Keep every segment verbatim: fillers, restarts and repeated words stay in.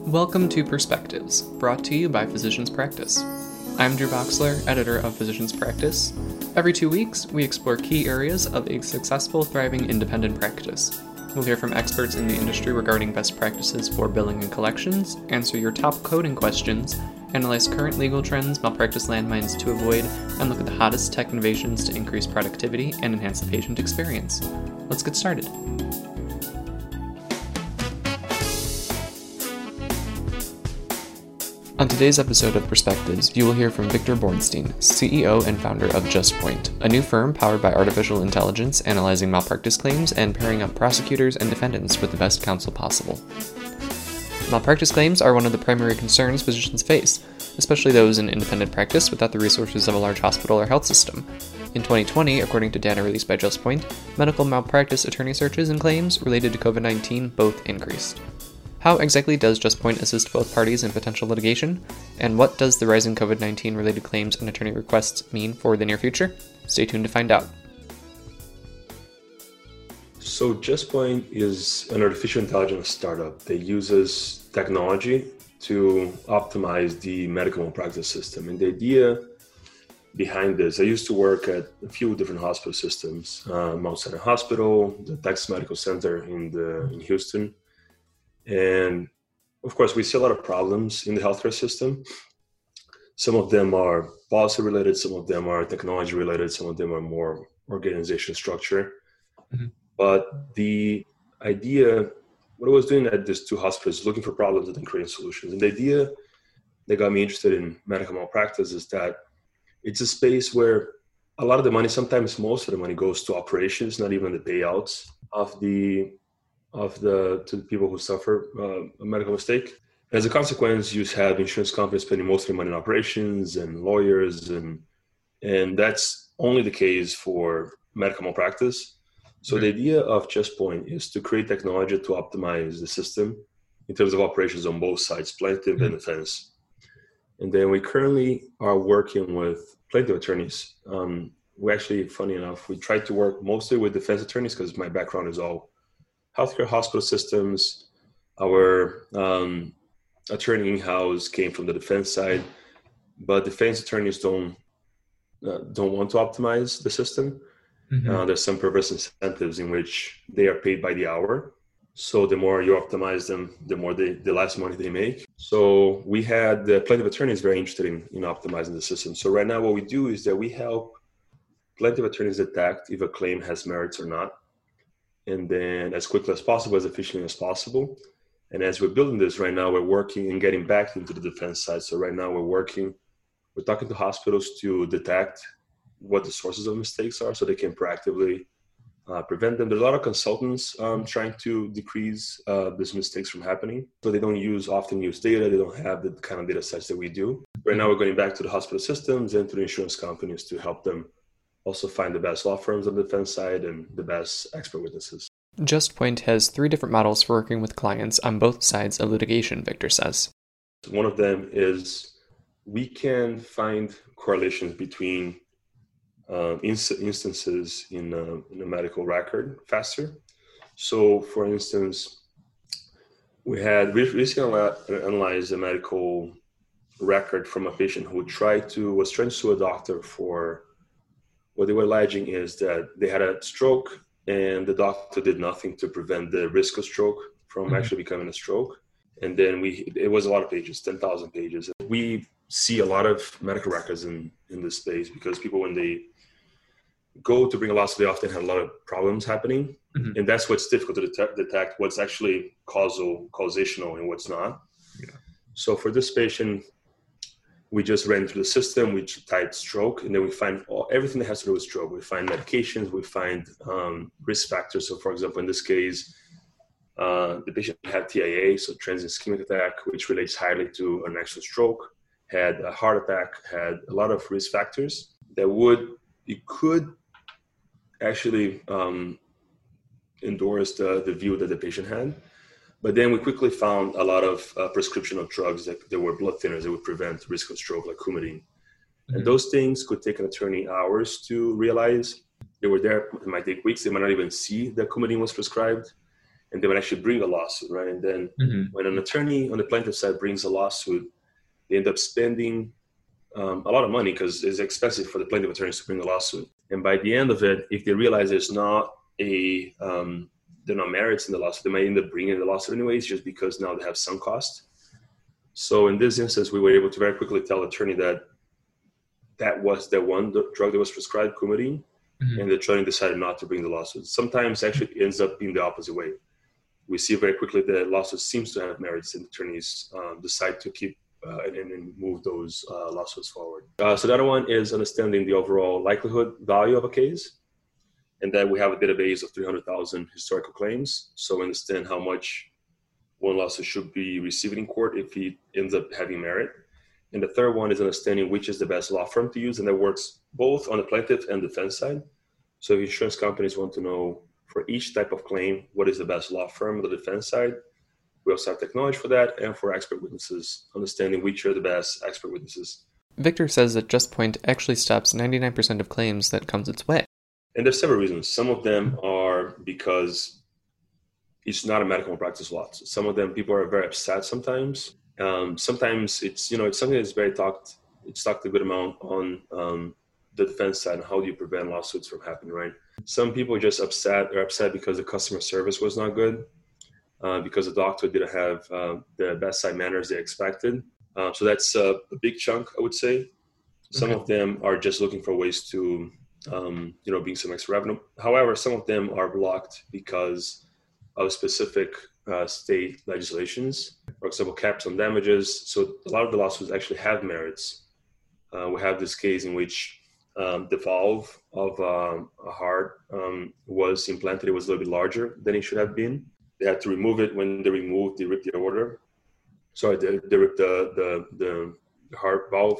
Welcome to Perspectives, brought to you by Physicians Practice. I'm Drew Boxler, editor of Physicians Practice. Every two weeks, we explore key areas of a successful, thriving independent practice. We'll hear from experts in the industry regarding best practices for billing and collections, answer your top coding questions, analyze current legal trends, malpractice landmines to avoid, and look at the hottest tech innovations to increase productivity and enhance the patient experience. Let's get started. On today's episode of Perspectives, you will hear from Victor Bornstein, C E O and founder of JustPoint, a new firm powered by artificial intelligence analyzing malpractice claims and pairing up prosecutors and defendants with the best counsel possible. Malpractice claims are one of the primary concerns physicians face, especially those in independent practice without the resources of a large hospital or health system. In twenty twenty, according to data released by JustPoint, medical malpractice attorney searches and claims related to covid nineteen both increased. How exactly does JustPoint assist both parties in potential litigation? And what does the rising covid nineteen related claims and attorney requests mean for the near future? Stay tuned to find out. So JustPoint is an artificial intelligence startup that uses technology to optimize the medical malpractice system. And the idea behind this, I used to work at a few different hospital systems, uh, Mount Sinai Hospital, the Texas Medical Center in, the, in Houston. And of course, we see a lot of problems in the healthcare system. Some of them are policy related, some of them are technology related, some of them are more organization structure. Mm-hmm. But the idea, what I was doing at these two hospitals, looking for problems and then creating solutions. And the idea that got me interested in medical malpractice is that it's a space where a lot of the money, sometimes most of the money goes to operations, not even the payouts of the of the to the people who suffer uh, a medical mistake. As a consequence, you have insurance companies spending most of their money on operations and lawyers, and and that's only the case for medical malpractice. So the idea of JustPoint is to create technology to optimize the system in terms of operations on both sides, plaintiff and defense. And then we currently are working with plaintiff attorneys. Um, we actually, funny enough, we tried to work mostly with defense attorneys because my background is all healthcare hospital systems. Our um, attorney in-house came from the defense side, but defense attorneys don't uh, don't want to optimize the system. Mm-hmm. Uh, there's some perverse incentives in which they are paid by the hour. So the more you optimize them, the more they, the less money they make. So we had the plaintiff attorneys very interested in, in optimizing the system. So right now what we do is that we help plaintiff attorneys detect if a claim has merits or not. And then as quickly as possible, as efficiently as possible. And as we're building this right now, we're working and getting back into the defense side. So right now we're working, we're talking to hospitals to detect what the sources of mistakes are so they can proactively uh, prevent them. There's a lot of consultants um, trying to decrease uh, these mistakes from happening. So they don't use often use data. They don't have the kind of data sets that we do. Right now we're going back to the hospital systems and to the insurance companies to help them also find the best law firms on the defense side and the best expert witnesses. JustPoint has three different models for working with clients on both sides of litigation, Victor says. One of them is we can find correlations between uh, inst- instances in a, in a medical record faster. So, for instance, we had we recently analyzed a medical record from a patient who tried to was trying to sue a doctor for. What they were alleging is that they had a stroke and the doctor did nothing to prevent the risk of stroke from mm-hmm. actually becoming a stroke. And then we, it was a lot of pages, ten thousand pages. We see a lot of medical records in, in this space because people, when they go to bring a lawsuit, they often have a lot of problems happening. Mm-hmm. And that's what's difficult to detect, detect what's actually causal, causational and what's not. Yeah. So for this patient, we just ran through the system, we typed stroke, and then we find all, everything that has to do with stroke. We find medications, we find um, risk factors. So for example, in this case, uh, the patient had T I A, so transient ischemic attack, which relates highly to an actual stroke, had a heart attack, had a lot of risk factors that would, it could actually um, endorse the, the view that the patient had. But then we quickly found a lot of uh, prescription of drugs that there were blood thinners that would prevent risk of stroke, like Coumadin. Mm-hmm. And those things could take an attorney hours to realize. They were there, it might take weeks. They might not even see that Coumadin was prescribed. and they might actually bring a lawsuit, right? And then mm-hmm. when an attorney on the plaintiff side brings a lawsuit, they end up spending um, a lot of money because it's expensive for the plaintiff attorneys to bring a lawsuit. And by the end of it, if they realize there's not a um, there are no merits in the lawsuit, they might end up bringing the lawsuit anyways, just because now they have some cost. So in this instance, we were able to very quickly tell the attorney that that was the one the drug that was prescribed, Coumadin, mm-hmm. and the attorney decided not to bring the lawsuit. Sometimes actually it ends up being the opposite way. We see very quickly that the lawsuit seems to have merits, and attorneys um, decide to keep uh, and, and move those uh, lawsuits forward. Uh, so the other one is understanding the overall likelihood value of a case, and that we have a database of three hundred thousand historical claims. So we understand how much one lawsuit should be receiving in court if he ends up having merit. And the third one is understanding which is the best law firm to use, and that works both on the plaintiff and defense side. So if insurance companies want to know for each type of claim, what is the best law firm on the defense side, we also have technology for that, and for expert witnesses, understanding which are the best expert witnesses. Victor says that JustPoint actually stops ninety-nine percent of claims that comes its way. And there's several reasons. Some of them are because it's not a medical malpractice law. Some of them, people are very upset sometimes. Um, sometimes it's, you know, it's something that's very talked, it's talked a good amount on um, the defense side, and how do you prevent lawsuits from happening, right? Some people are just upset, are upset because the customer service was not good, uh, because the doctor didn't have uh, the bedside manners they expected. Uh, so that's uh, a big chunk, I would say. Some okay. of them are just looking for ways to, um, you know, bring some extra revenue. However, some of them are blocked because of specific uh, state legislations, for example, caps on damages. So a lot of the lawsuits actually have merits. Uh, we have this case in which um, the valve of um, a heart um, was implanted. It was a little bit larger than it should have been. They had to remove it. When they removed, they ripped the aorta. Sorry, they, they ripped the, the, the heart valve.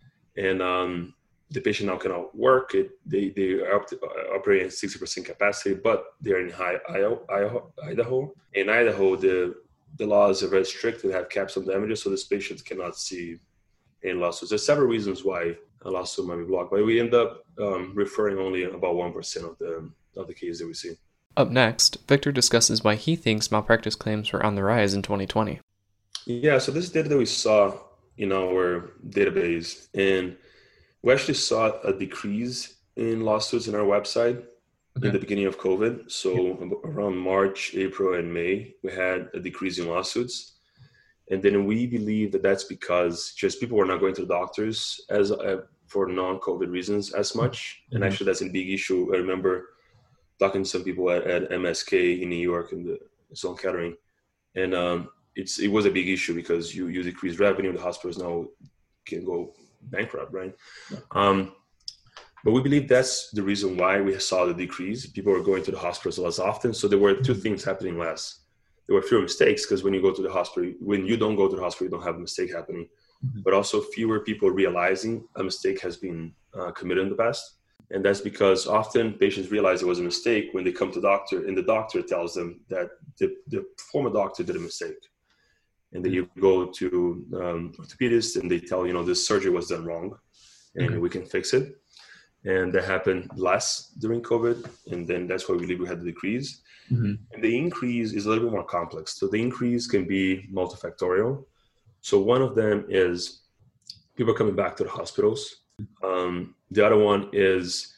And um, the patient now cannot work. It, they they are up to, uh, operating at sixty percent capacity, but they're in high Idaho. Idaho. In Idaho, the the laws are very strict. They have caps on damages, so this patient cannot see any lawsuits. There's several reasons why a lawsuit might be blocked, but we end up um, referring only about one percent of the of the cases that we see. Up next, Victor discusses why he thinks malpractice claims were on the rise in twenty twenty. Yeah, so this is data that we saw in our database, and we actually saw a decrease in lawsuits in our website okay. in the beginning of COVID. So yeah. around March, April, and May, we had a decrease in lawsuits. And then we believe that that's because just people were not going to the doctors as uh, for non-COVID reasons as much. Mm-hmm. And actually, that's a big issue. I remember talking to some people at, at M S K in New York in the Sloan Kettering, and um, it's it was a big issue because you you decrease revenue. The hospitals now can go bankrupt, right? Yeah. Um, but we believe that's the reason why we saw the decrease. People were going to the hospitals less often. So there were two things happening less. There were fewer mistakes because when you go to the hospital, when you don't go to the hospital, you don't have a mistake happening. Mm-hmm. But also fewer people realizing a mistake has been uh, committed in the past. And that's because often patients realize it was a mistake when they come to the doctor, and the doctor tells them that the, the former doctor did a mistake. And then you go to um, orthopedists and they tell, you know, this surgery was done wrong and okay. we can fix it. And that happened less during COVID. And then that's why we believe we had the decrease. Mm-hmm. And the increase is a little bit more complex. So the increase can be multifactorial. So one of them is people coming back to the hospitals. Um, the other one is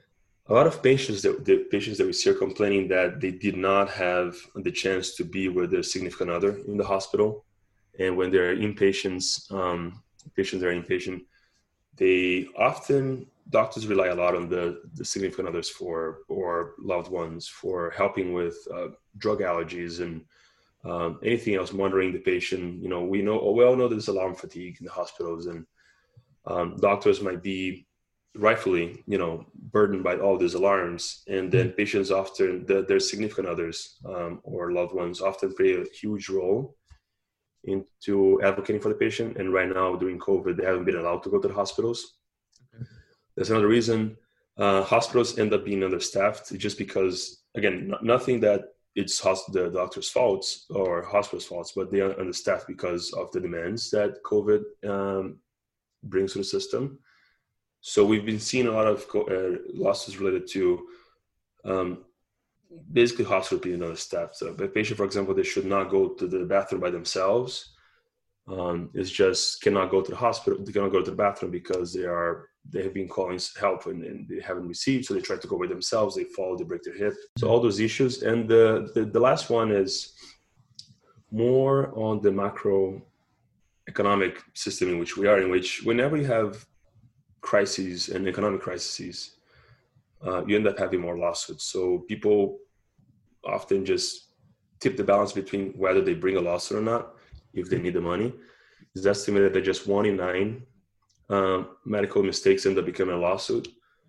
a lot of patients that the patients that we see are complaining that they did not have the chance to be with their significant other in the hospital. And when they're inpatients, um, patients that are inpatient, they often, doctors rely a lot on the, the significant others for, or loved ones for helping with uh, drug allergies and um, anything else, monitoring the patient. You know, we know, we all know there's alarm fatigue in the hospitals, and um, doctors might be rightfully, you know, burdened by all these alarms, and then patients often, the, their significant others um, or loved ones often play a huge role into advocating for the patient. And right now, during COVID, they haven't been allowed to go to the hospitals. Okay. That's another reason uh, hospitals end up being understaffed, just because, again, n- nothing that it's host- the doctor's faults or hospital's faults, but they are understaffed because of the demands that COVID um, brings to the system. So we've been seeing a lot of co- uh, losses related to um, basically hospital opinion on the step. So a patient, for example, they should not go to the bathroom by themselves. Um, it's just cannot go to the hospital. They cannot go to the bathroom because they are they have been calling help and, and they haven't received. So they try to go by themselves. They fall, they break their hip. So all those issues. And the the, the last one is more on the macro economic system in which we are, in which whenever you have crises and economic crises, uh, you end up having more lawsuits. So people often just tip the balance between whether they bring a lawsuit or not if they need the money. It's estimated that just one in nine um, medical mistakes end up becoming a lawsuit.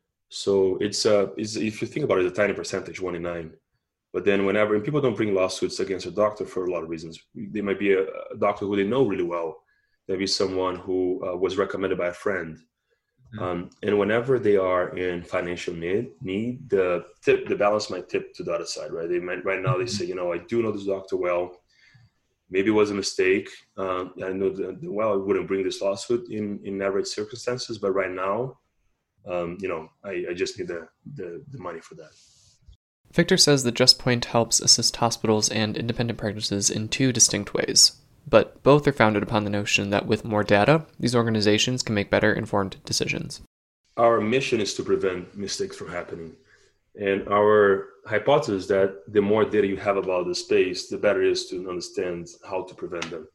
So it's, uh, it's if you think about it, it's a tiny percentage, one in nine. But then whenever, and people don't bring lawsuits against a doctor for a lot of reasons. They might be a, a doctor who they know really well. Maybe someone who uh, was recommended by a friend. Mm-hmm. Um, and whenever they are in financial need, need the tip, the balance might tip to the other side, right? They might, right now they say, you know, I do know this doctor well. Maybe it was a mistake. Um, I know that, well, I wouldn't bring this lawsuit in, in average circumstances, but right now, um, you know, I, I just need the, the, the money for that. Victor says that JustPoint helps assist hospitals and independent practices in two distinct ways, but both are founded upon the notion that with more data, these organizations can make better informed decisions. Our mission is to prevent mistakes from happening. And our hypothesis is that the more data you have about the space, the better it is to understand how to prevent them.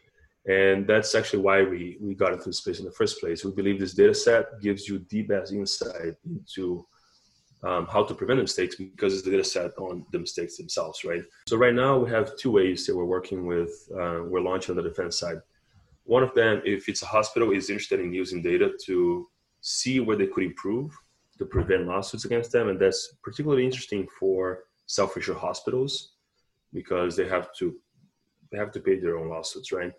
And that's actually why we, we got into the space in the first place. We believe this data set gives you the best insight into um, how to prevent mistakes because it's the data set on the mistakes themselves, right? So right now we have two ways that we're working with, uh, we're launching on the defense side. One of them, if it's a hospital, is interested in using data to see where they could improve to prevent lawsuits against them. And that's particularly interesting for self-insured hospitals because they have to they have to pay their own lawsuits, right?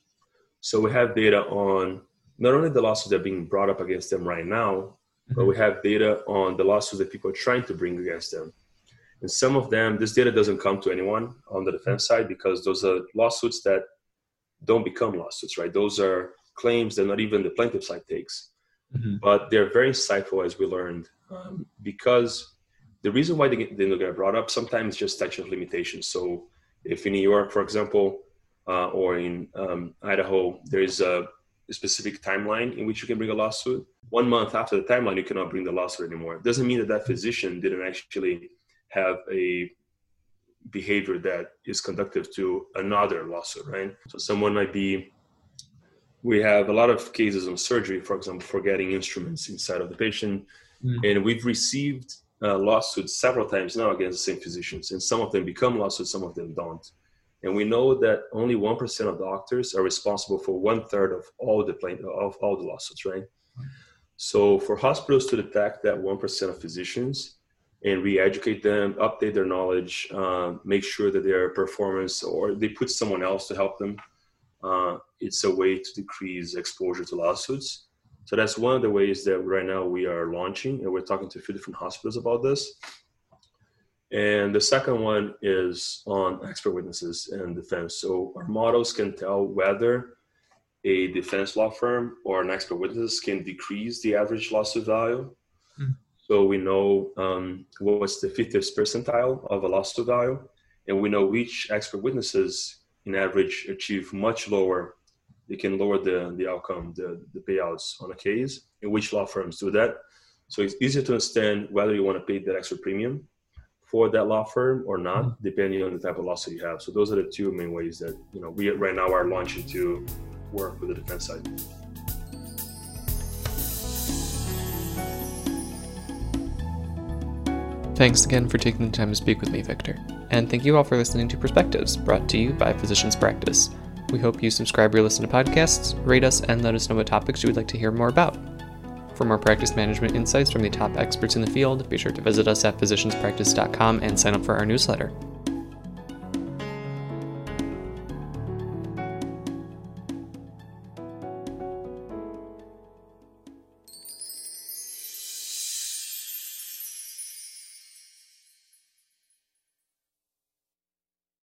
So we have data on not only the lawsuits that are being brought up against them right now, but we have data on the lawsuits that people are trying to bring against them. And some of them, this data doesn't come to anyone on the defense side because those are lawsuits that don't become lawsuits, right? Those are claims that not even the plaintiff side takes. Mm-hmm. But they're very insightful, as we learned, um, because the reason why they, get, they don't get brought up sometimes just statute of limitations. So if in New York, for example, uh, or in um, Idaho, there is a, a specific timeline in which you can bring a lawsuit. One month after the timeline, you cannot bring the lawsuit anymore. It doesn't mean that that physician didn't actually have a behavior that is conductive to another lawsuit, right? So someone might be, we have a lot of cases on surgery, for example, forgetting instruments inside of the patient. Mm. And we've received uh, lawsuits several times now against the same physicians. And some of them become lawsuits, some of them don't. And we know that only one percent of doctors are responsible for one third of all the plain, of all the lawsuits, right? Mm. So for hospitals to detect that one percent of physicians and re-educate them, update their knowledge, uh, make sure that their performance, or they put someone else to help them, uh, it's a way to decrease exposure to lawsuits. So that's one of the ways that right now we are launching, and we're talking to a few different hospitals about this. And the second one is on expert witnesses and defense. So our models can tell whether a defense law firm or an expert witness can decrease the average lawsuit value. Mm. So we know um, what's the fiftieth percentile of a lawsuit value, and we know which expert witnesses in average achieve much lower, they can lower the, the outcome, the, the payouts on a case, and which law firms do that. So it's easier to understand whether you want to pay that extra premium for that law firm or not, mm-hmm. depending on the type of lawsuit you have. So those are the two main ways that, you know, we right now are launching to work with the defense side. Thanks again for taking the time to speak with me, Victor. And thank you all for listening to Perspectives, brought to you by Physicians Practice. We hope you subscribe or listen to podcasts, rate us, and let us know what topics you would like to hear more about. For more practice management insights from the top experts in the field, be sure to visit us at physicians practice dot com and sign up for our newsletter.